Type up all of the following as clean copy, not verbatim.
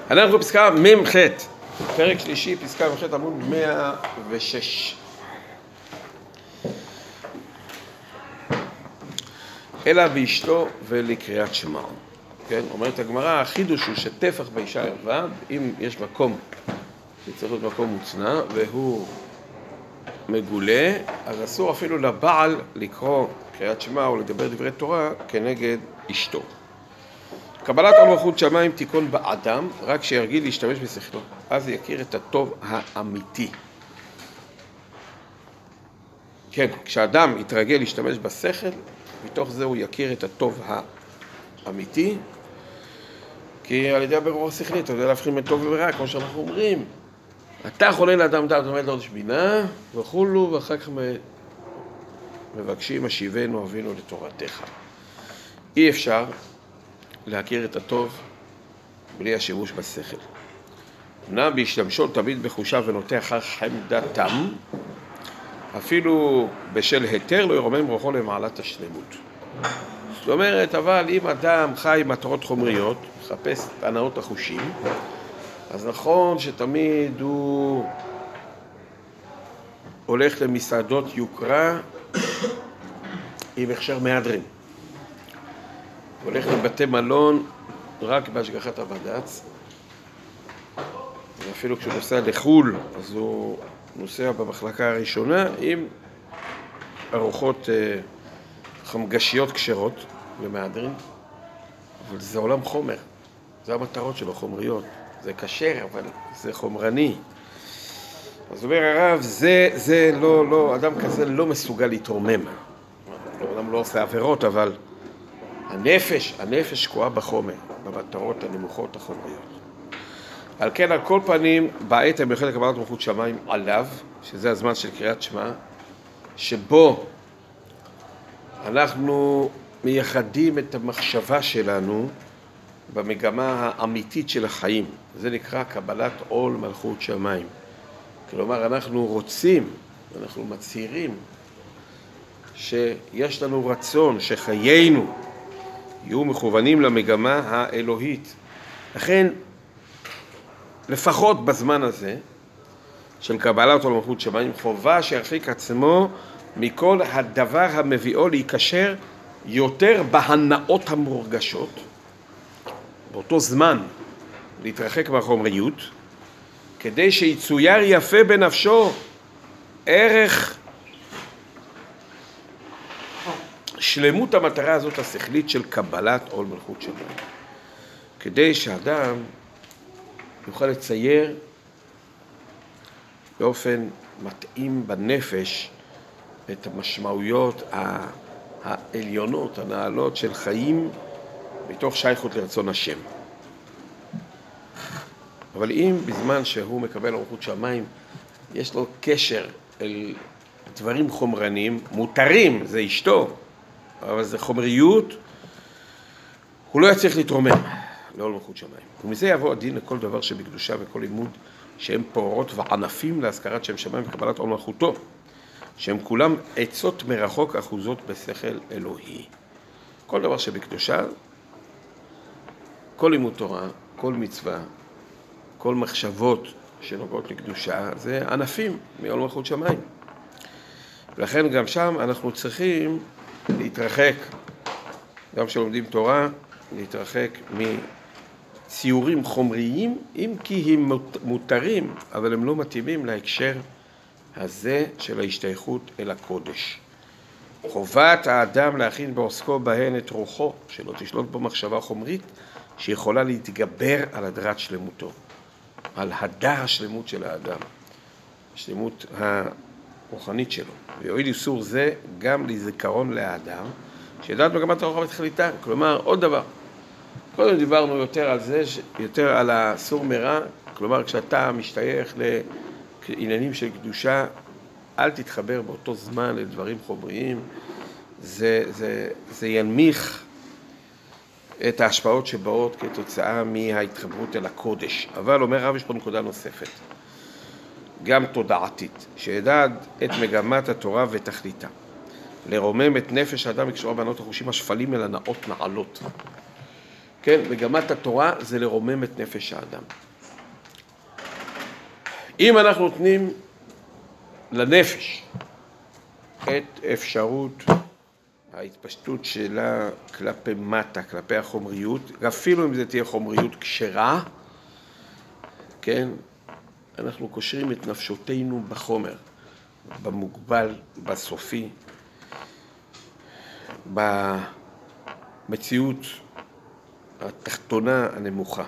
אנחנו בפסקה מ"ח, פרק שלישי, פסקה מ"ח, עמוד 106. אלא באשתו ולקריאת שמע. כן, אומרת הגמרא, החידוש הוא שטפח באישה ירבד, אם יש מקום, צריך להיות מקום מוצנע, והוא מגולה, אז אסור אפילו לבעל לקרוא קריאת שמע או לדבר דברי תורה כנגד אשתו. קבלת עול מלכות שמיים תיקון באדם, רק שירגיל להשתמש בשכלו, אז יכיר את הטוב האמיתי. כן, כשאדם יתרגל להשתמש בשכל, מתוך זה הוא יכיר את הטוב האמיתי, כי על ידי הבירור השכלי, אתה יודע להבחין בין טוב ורע, כמו שאנחנו אומרים. אתה חולה לאדם דעת עומד לעונש בינה, וכולו, ואחר כך מבקשים השיבנו אבינו לתורתך. אי אפשר להכיר את הטוב בלי השימוש בשכל. אמנם בהשתמשו תמיד בחושה ונוטה אחר חמדתם, אפילו בשל היתר לא ירומם רוחו למעלת השלמות. זאת אומרת, אבל אם אדם חי מטרות חומריות, מחפש את הנאות החושים, אז נכון שתמיד הוא הולך למסעדות יוקרה עם הכשר מהדרין. הוא הולך לבתי מלון רק בהשגחת הבד"ץ, ואפילו כשהוא נוסע לחול, אז הוא נוסע במחלקה הראשונה עם ארוחות חמגשיות כשרות ומהדרין, אבל זה עולם חומר, זה המטרות שלו, חומריות. זה כשר, אבל זה חומרני. אז אומר הרב, זה לא, אדם כזה לא מסוגל להתרומם. אדם לא עושה עבירות, אבל הנפש שקועה בחומר, במטרות הנמוכות החומריות. על כן, על כל פנים, בעת המיוחדת לקבלת מלכות שמיים עליו, שזה הזמן של קריאת שמע, שבו אנחנו מייחדים את המחשבה שלנו במגמה האמיתית של החיים. זה נקרא קבלת עול מלכות שמיים. כלומר, אנחנו רוצים, אנחנו מצהירים שיש לנו רצון שחיינו יהיו מכוונים למגמה האלוהית. לכן, לפחות בזמן הזה של קבלת עול מלכות שמיים, חובה שירחיק עצמו מכל הדבר המביאו להיקשר יותר בהנאות המורגשות, באותו זמן להתרחק מהחומריות, כדי שיצויר יפה בנפשו ערך שלמות המטרה הזאת השכלית של קבלת עול מלכות שמיים. כדי שאדם יוכל לצייר באופן מתאים בנפש את המשמעויות העליונות, הנעלות של חיים מתוך שייכות לרצון השם. אבל אם בזמן שהוא מקבל מלכות שמיים יש לו קשר אל דברים חומרניים, מותרים, זה אשתו, אבל זה חומריות, הוא לא יצליח להתרומם לעול מלכות שמיים. ומזה יבוא הדין לכל דבר שבקדושה וכל לימוד שהם פורות וענפים להזכרת שם שמיים וקבלת עול מלכותו, שהם כולם עצות מרחוק אחוזות בשכל אלוהי. כל דבר שבקדושה, כל לימוד תורה, כל מצווה, כל מחשבות שנוגעות לקדושה, זה ענפים מעול מלכות שמיים. ולכן גם שם אנחנו צריכים להתרחק, גם כשלומדים תורה, להתרחק מציורים חומריים, אם כי הם מותרים, אבל הם לא מתאימים להקשר הזה של ההשתייכות אל הקודש. חובת האדם להכין בעוסקו בהן את רוחו, שלא תשלוט בו מחשבה חומרית, שיכולה להתגבר על הדרת שלמותו, על הדר השלמות של האדם, השלמות הרוחנית שלו. ויועיל איסור זה גם לזיכרון לאדם, שידעת מגמת הרוחב בתכליתה. כלומר, עוד דבר, קודם דיברנו יותר על זה, יותר על הסור מרע, כלומר, כשאתה משתייך לעניינים של קדושה, אל תתחבר באותו זמן לדברים חומריים, זה ינמיך את ההשפעות שבאות כתוצאה מההתחברות אל הקודש. אבל אומר רב, יש פה נקודה נוספת, גם תודעתית, שידע את מגמת התורה ותכליתה, לרומם את נפש האדם וקשורה בהנאות החושים השפלים אל הנאות נעלות. כן, מגמת התורה זה לרומם את נפש האדם. אם אנחנו נותנים לנפש את אפשרות ההתפשטות שלה כלפי מטה, כלפי החומריות, אפילו אם זה תהיה חומריות כשרה, כן, אנחנו קושרים את נפשותינו בחומר, במוגבל, בסופי, במציאות התחתונה הנמוכה.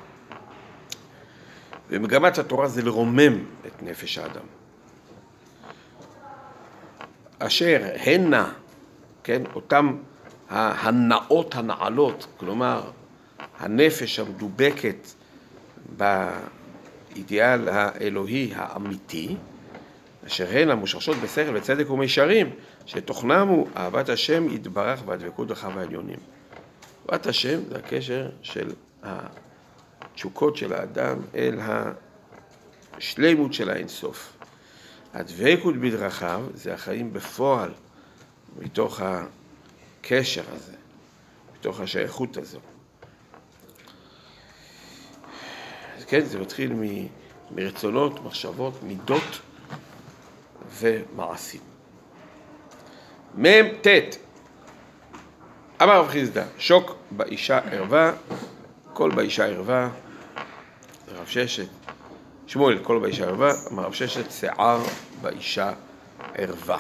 ומגמת התורה זה לרומם את נפש האדם. אשר הנה, כן, אותם הנאות הנעלות, כלומר, הנפש המדובקת באידיאל האלוהי האמיתי, אשר הן המושרשות בשכל וצדק ומישרים, שתוכנם הוא אהבת השם יתברך והדבקות דרכיו העליונים. אהבת השם זה הקשר של התשוקות של האדם אל השלימות של האינסוף. הדבקות בדרכיו זה החיים בפועל, מתוך הקשר הזה, מתוך השייכות הזו. אז כן, זה מתחיל מרצונות, מחשבות, מידות ומעשים. מ"ט אמר רב חיסדא, שוק באישה ערווה, כל באישה ערווה, רב ששת, שמואל, כל באישה ערווה, אמר רב ששת, שיער באישה ערווה.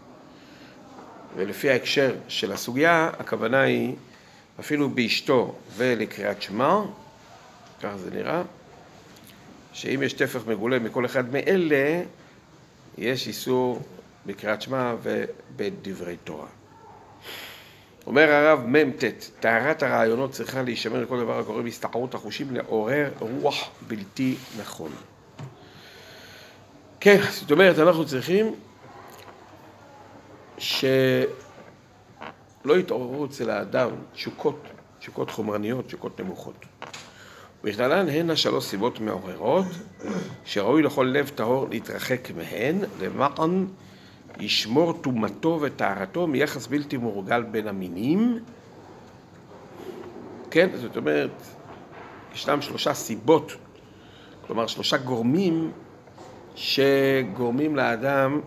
ולפי ההקשר של הסוגיה, הכוונה היא אפילו באשתו ולקריאת שמע, כך זה נראה, שאם יש טפח מגולה מכל אחד מאלה, יש איסור בקריאת שמע ובדברי תורה. אומר הרב מ"ט, טהרת הרעיונות צריכה להישמר לכל דבר הקורא בהסתערות החושים לעורר רוח בלתי נכון. כן, זאת אומרת, אנחנו צריכים שלא יתעוררו אצל האדם תשוקות חומרניות, תשוקות נמוכות. בכללן הן השלוש סיבות מעוררות, שראוי לכל לב טהור להתרחק מהן, למען ישמור תומתו וטהרתו מיחס בלתי מורגל בין המינים. כן, זאת אומרת, ישנם שלושה סיבות, כלומר שלושה גורמים שגורמים לאדם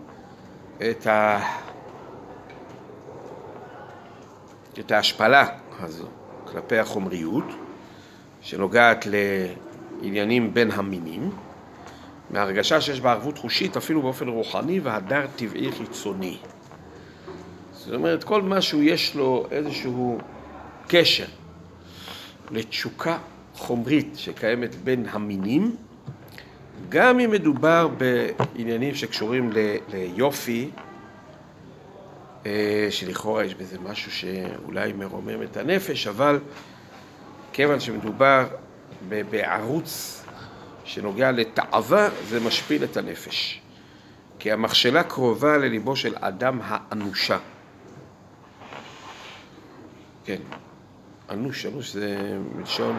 את ההשפלה הזו כלפי החומריות, שנוגעת לעניינים בין המינים, מהרגשה שיש בה ערבות חושית אפילו באופן רוחני והדר טבעי חיצוני. זאת אומרת, כל משהו יש לו איזשהו קשר לתשוקה חומרית שקיימת בין המינים, גם אם מדובר בעניינים שקשורים ליופי, שלכאורה יש בזה משהו שאולי מרומם את הנפש, אבל כיוון שמדובר בערוץ שנוגע לתאווה, זה משפיל את הנפש. כי המכשלה קרובה לליבו של אדם האנושה. כן, אנוש זה מלשון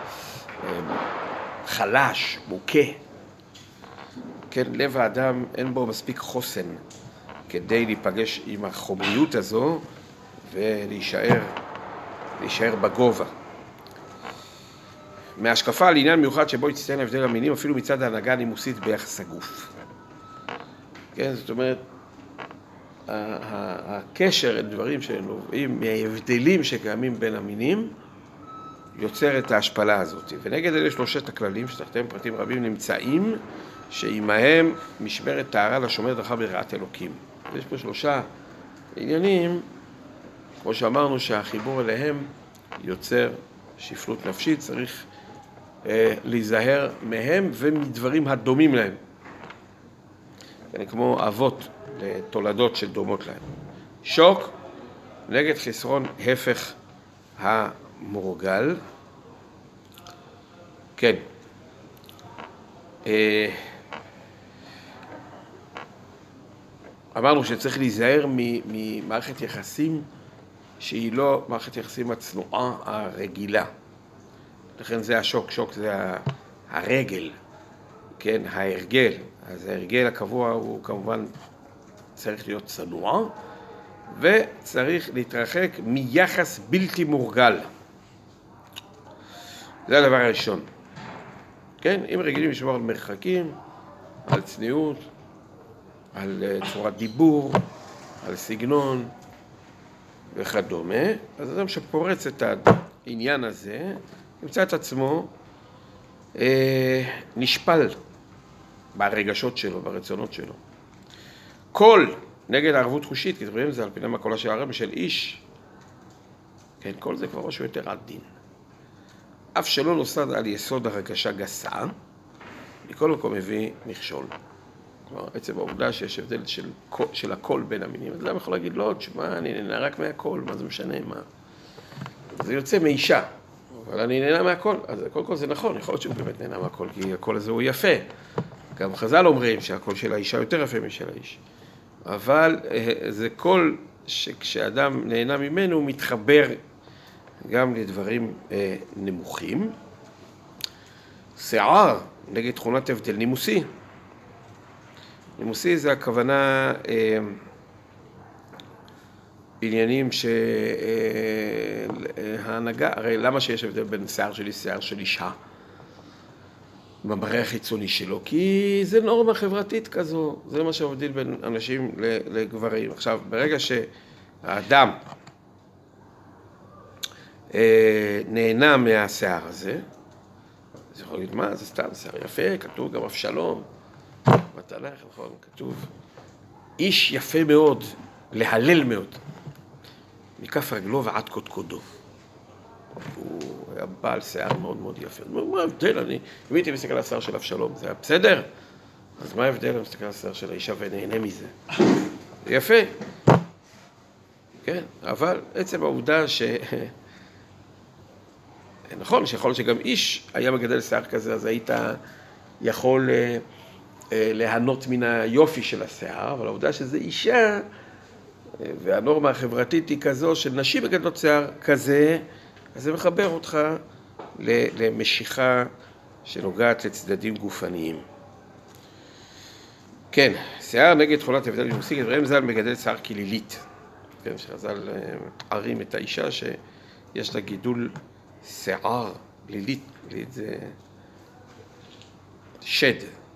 חלש, מוכה. כן, לב האדם אין בו מספיק חוסן כדי להיפגש עם החומריות הזו ולהישאר בגובה. מהשקפה על עניין מיוחד שבו יצטיין הבדל המינים, אפילו מצד ההנהגה הנימוסית ביחס הגוף. כן, זאת אומרת, הקשר עם דברים שנובעים מההבדלים שקיימים בין המינים, יוצר את ההשפלה הזאת. ונגד אלה שלושת הכללים, שתחתיהם פרטים רבים נמצאים, שעימהם משמרת טהרה לשומר דרכיו ביראת אלוקים. יש פה שלושה עניינים, כמו שאמרנו, שהחיבור אליהם יוצר שפלות נפשית, צריך להיזהר מהם ומדברים הדומים להם. כמו אבות לתולדות שדומות להם. שוק נגד חסרון הפך המורגל. כן. אמרנו שצריך להיזהר ממערכת יחסים שהיא לא מערכת יחסים הצנועה הרגילה. לכן זה השוק, שוק זה הרגל, כן, ההרגל. אז ההרגל הקבוע הוא כמובן צריך להיות צנוע, וצריך להתרחק מיחס בלתי מורגל. זה הדבר הראשון. כן, אם רגילים לשמור על מרחקים, על צניעות, על צורת דיבור, על סגנון וכדומה, אז אדם שפורץ את העניין הזה, ימצא את עצמו נשפל ברגשות שלו, ברצונות שלו. קול נגד הערבות חושית, כי דברים זה על פני הקולה של הרב של איש, כן, כל זה כבר משהו יותר עדין. אף שלא נוסד על יסוד הרגשה גסה, מכל מקום מביא מכשול. כלומר, עצם העובדה שיש הבדל של הקול בין המינים. אז למה יכול להגיד, לא, תשמע, אני נהנה רק מהקול, מה זה משנה, מה? זה יוצא מאישה, אבל אני נהנה מהקול. אז קודם כל זה נכון, יכול להיות שהוא באמת נהנה מהקול, כי הקול הזה הוא יפה. גם חז"ל אומרים שהקול של האישה יותר יפה משל האיש. אבל זה קול שכשאדם נהנה ממנו, הוא מתחבר גם לדברים נמוכים. שיער נגד תכונת הבדל נימוסי. נימוסי זה הכוונה בעניינים שההנהגה, הרי למה שיש הבדל בין שיער שלי שיער של אישה במראה החיצוני שלו? כי זה נורמה חברתית כזו, זה מה שהבדיל בין אנשים לגברים. עכשיו, ברגע שהאדם נהנה מהשיער הזה, אז יכול להגיד, מה? זה סתם שיער יפה, כתוב גם אבשלום. בתנ"ך, נכון, כתוב, איש יפה מאוד, להלל מאוד, מכף רגלו ועד קודקודו. הוא היה בעל שיער מאוד מאוד יפה. מה ההבדל? אם הייתי מסתכל על השיער של אבשלום, זה היה בסדר? אז מה ההבדל? אני מסתכל על השיער של האישה ונהנה מזה. זה יפה. כן, אבל עצם העובדה נכון, שיכול להיות שגם איש היה מגדל שיער כזה, אז היית יכול להנות מן היופי של השיער, אבל העובדה שזה אישה, והנורמה החברתית היא כזו של נשים מגדלות שיער כזה, אז זה מחבר אותך למשיכה שנוגעת לצדדים גופניים. כן, שיער נגד תכונת הבדל נימוסי, דברים ז"ל מגדל שיער כלילית. כן, שחז"ל מתארים את האישה שיש לה גידול שיער לילית, לילית זה שד,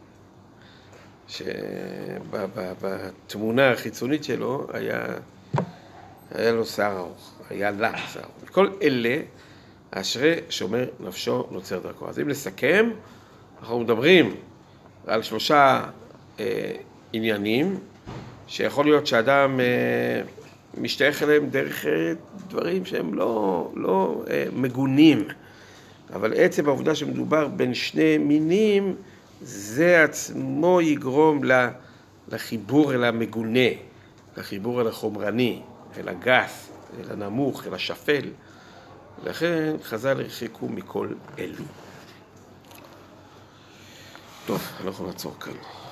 שבתמונה החיצונית שלו היה לו שיער ארוך, היה לה שיער ארוך. כל אלה, אשרי שומר נפשו נוצר דרכו. אז אם לסכם, אנחנו מדברים על 3 עניינים, שיכול להיות שאדם משתייך אליהם דרך דברים שהם לא מגונים, אבל עצם העובדה שמדובר בין שני מינים, זה עצמו יגרום לחיבור אל המגונה, לחיבור אל החומרני, אל הגס, אל הנמוך, אל השפל. לכן חז"ל הרחיקו מכל אלו. טוב, אנחנו נעצור כאן.